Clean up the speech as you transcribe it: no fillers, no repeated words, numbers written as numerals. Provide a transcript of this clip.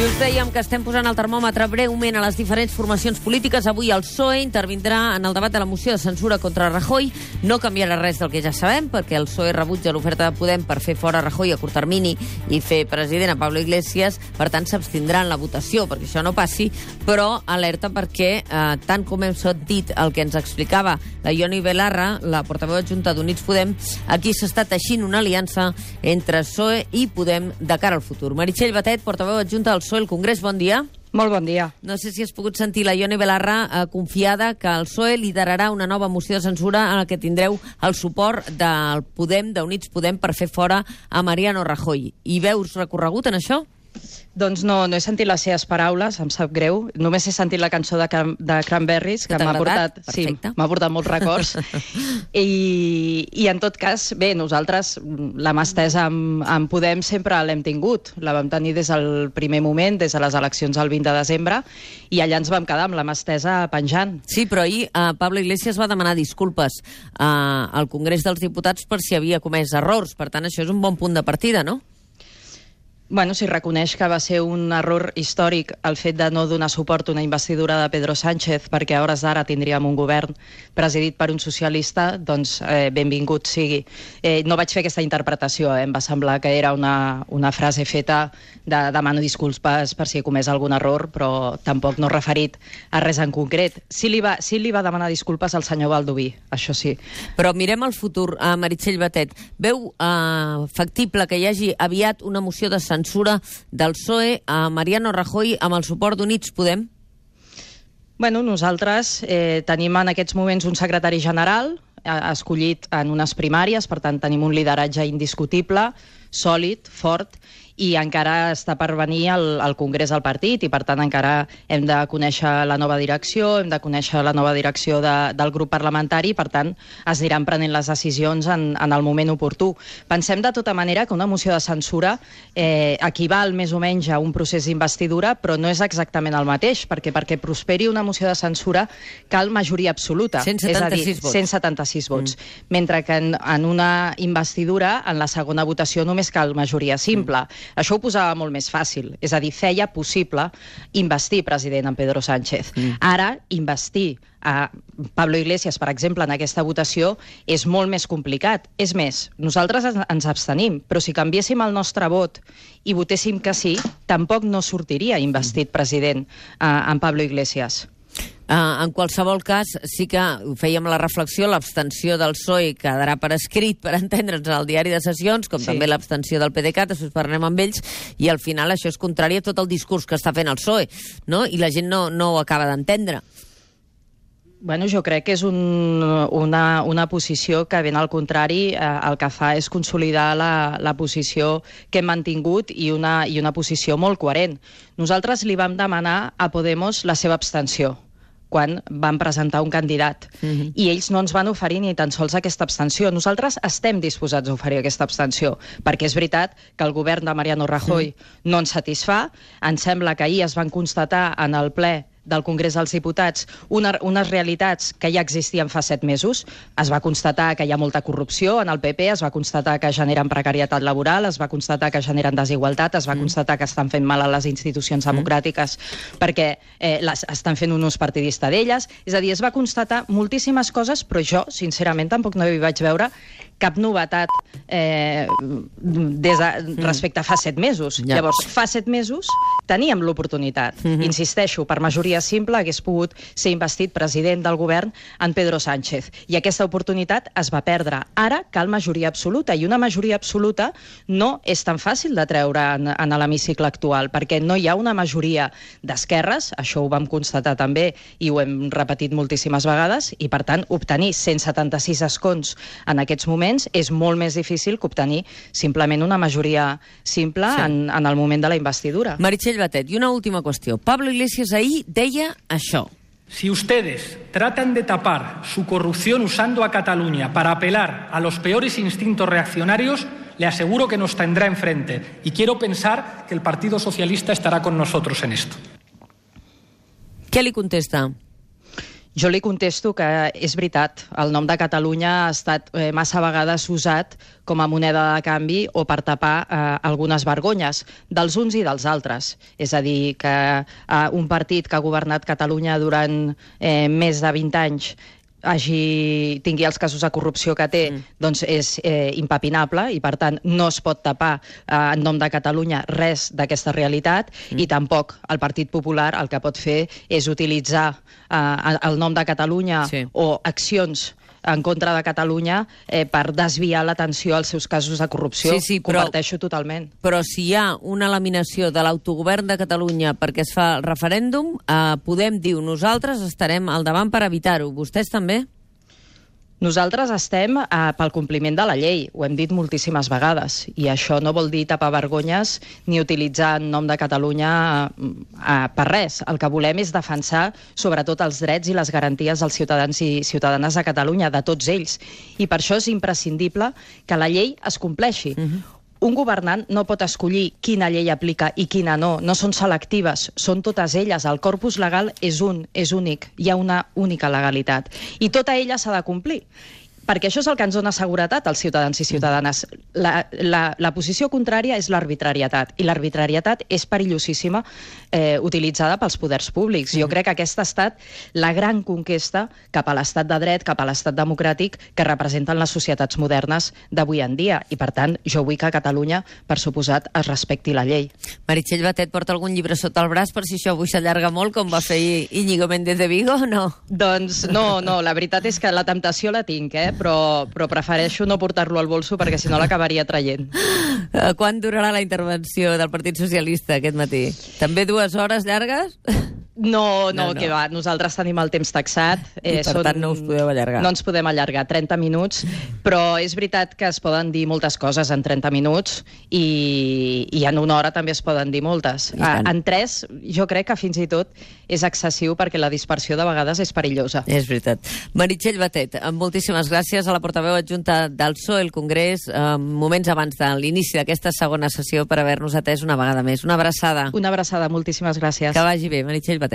I us dèiem que estem posant el termòmetre breument a les diferents formacions polítiques. Avui el PSOE intervindrà en el debat de la moció de censura contra Rajoy. No canviarà res del que ja sabem, perquè el PSOE rebutja l'oferta de Podem per fer fora Rajoy a curt termini i fer president a Pablo Iglesias. Per tant, s'abstindrà en la votació perquè això no passi, però alerta perquè, tant com hem sentit el que ens explicava la Ione Belarra, la portaveu adjunta d'Units Podem, aquí s'està teixint una aliança entre PSOE i Podem de cara al futur. Meritxell Batet, portaveu adjunta del PSOE al Congrés, bon dia. Molt bon dia. No sé si has pogut sentir la Ione Belarra confiada que el PSOE liderarà una nova moció de censura en la que tindreu el suport del Podem, d'Units Podem, per fer fora a Mariano Rajoy. Hi veus recorregut en això? Doncs no he sentit les seves paraules, em sap greu. Només he sentit la cançó de Cranberries, que m'ha portat, molts records. I en tot cas, bé, nosaltres la mà estesa amb Podem sempre l'hem tingut. La vam tenir des del primer moment, des de les eleccions del 20 de desembre, i allà ens vam quedar amb la mà estesa penjant. Sí, però ahir Pablo Iglesias va demanar disculpes al Congrés dels Diputats per si havia comès errors. Per tant, això és un bon punt de partida, no? Bueno, si reconeix que va ser un error històric el fet de no donar suport a una investidura de Pedro Sánchez perquè a hores d'ara tindríem un govern presidit per un socialista, doncs benvingut sigui. No vaig fer aquesta interpretació, em va semblar que era una frase feta de demano disculpes per si he comès algun error, però tampoc no referit a res en concret. Sí li va demanar disculpes al senyor Baldoví, això sí. Però mirem el futur, Meritxell Batet. Veu factible que hi hagi aviat una moció de censura del PSOE a Mariano Rajoy amb el suport d'Units Podem? Bueno, nosaltres tenim en aquests moments un secretari general escollit en unes primàries, per tant tenim un lideratge indiscutible, sòlid, fort, i encara està per venir al Congrés del partit, i per tant encara hem de conèixer la nova direcció, hem de conèixer la nova direcció del grup parlamentari, i per tant es aniran prenent les decisions en el moment oportú. Pensem de tota manera que una moció de censura equival més o menys a un procés d'investidura, però no és exactament el mateix, perquè prosperi una moció de censura cal majoria absoluta, 176 vots. Mentre que en una investidura, en la segona votació, només cal majoria simple. Això ho posava molt més fàcil, és a dir, feia possible investir president en Pedro Sánchez. Ara, investir a Pablo Iglesias, per exemple, en aquesta votació, és molt més complicat. És més, nosaltres ens abstenim, però si canviéssim el nostre vot i votéssim que sí, tampoc no sortiria investit president en Pablo Iglesias. En qualsevol cas, sí que fèiem la reflexió, l'abstenció del PSOE quedarà per escrit per entendre'ns al diari de sessions, com també l'abstenció del PDeCAT, després parlarem amb ells, i al final això és contrari a tot el discurs que està fent el PSOE, no? I la gent no ho acaba d'entendre. Bueno, jo crec que és una posició que, ben al contrari, el que fa és consolidar la posició que hem mantingut i una posició molt coherent. Nosaltres li vam demanar a Podemos la seva abstenció quan van presentar un candidat. I ells no ens van oferir ni tan sols aquesta abstenció. Nosaltres estem disposats a oferir aquesta abstenció, perquè és veritat que el govern de Mariano Rajoy no ens satisfà. Ens sembla que ahir es van constatar en el ple del Congrés dels Diputats unes realitats que ja existien fa 7 mesos. Es va constatar que hi ha molta corrupció en el PP, es va constatar que generen precarietat laboral, es va constatar que generen desigualtat, es va constatar que estan fent mal a les institucions democràtiques perquè estan fent un ús partidista d'elles. És a dir, es va constatar moltíssimes coses, però jo, sincerament, tampoc no hi vaig veure cap novetat respecte a fa 7 mesos. Llavors, fa 7 mesos teníem l'oportunitat. Insisteixo, per majoria simple hagués pogut ser investit president del govern en Pedro Sánchez. I aquesta oportunitat es va perdre. Ara cal majoria absoluta, i una majoria absoluta no és tan fàcil de treure en l'hemicicle actual, perquè no hi ha una majoria d'esquerres, això ho vam constatar també i ho hem repetit moltíssimes vegades, i per tant obtenir 176 escons en aquests moments és molt més difícil que obtenir simplement una majoria simple en el moment de la investidura. Meritxell Batet, i una última qüestió. Pablo Iglesias ahir deia això. Si ustedes tratan de tapar su corrupción usando a Cataluña para apelar a los peores instintos reaccionarios, le aseguro que nos tendrá enfrente. Y quiero pensar que el Partido Socialista estará con nosotros en esto. Què li contesta? Jo li contesto que és veritat, el nom de Catalunya ha estat massa vegades usat com a moneda de canvi o per tapar algunes vergonyes dels uns i dels altres. És a dir, que un partit que ha governat Catalunya durant més de 20 anys tingui els casos de corrupció que té, doncs és impepinable i, per tant, no es pot tapar en nom de Catalunya res d'aquesta realitat i tampoc el Partit Popular el que pot fer és utilitzar el nom de Catalunya o accions en contra de Catalunya per desviar l'atenció als seus casos de corrupció. Comparteixo totalment. Però si hi ha una laminació de l'autogovern de Catalunya perquè es fa el referèndum, Podem dir nosaltres estarem al davant per evitar-ho. Vostès també? Nosaltres estem pel compliment de la llei, ho hem dit moltíssimes vegades, i això no vol dir tapar vergonyes ni utilitzar el nom de Catalunya per res. El que volem és defensar sobretot els drets i les garanties dels ciutadans i ciutadanes de Catalunya, de tots ells. I per això és imprescindible que la llei es compleixi. Un governant no pot escollir quina llei aplica i quina no. No són selectives, són totes elles. El corpus legal és únic. Hi ha una única legalitat. I tota ella s'ha de complir. Perquè això és el que ens dona seguretat als ciutadans i ciutadanes. La posició contrària és l'arbitrarietat, i l'arbitrarietat és perillosíssima utilitzada pels poders públics. Jo crec que aquesta ha estat la gran conquesta cap a l'estat de dret, cap a l'estat democràtic que representen les societats modernes d'avui en dia. I, per tant, jo vull que a Catalunya, per suposat, es respecti la llei. Meritxell Batet porta algun llibre sota el braç per si això avui s'allarga molt, com va fer Íñigo Méndez de Vigo, o no? Doncs no, la veritat és que la temptació la tinc, però prefereixo no portar-lo al bolso perquè si no l'acabaria traient. Quan durarà la intervenció del Partit Socialista aquest matí? També 2 hores llargues? No, que va, nosaltres tenim el temps taxat. I per tant no us podeu allargar. No ens podem allargar, 30 minuts, però és veritat que es poden dir moltes coses en 30 minuts i en 1 hora també es poden dir moltes. En 3 jo crec que fins i tot és excessiu perquè la dispersió de vegades és perillosa. És veritat. Meritxell Batet, moltíssimes gràcies a la portaveu adjunta del PSOE al Congrés, moments abans de l'inici d'aquesta segona sessió, per haver-nos atès una vegada més. Una abraçada. Una abraçada, moltíssimes gràcies. Que vagi bé, Meritxell Batet.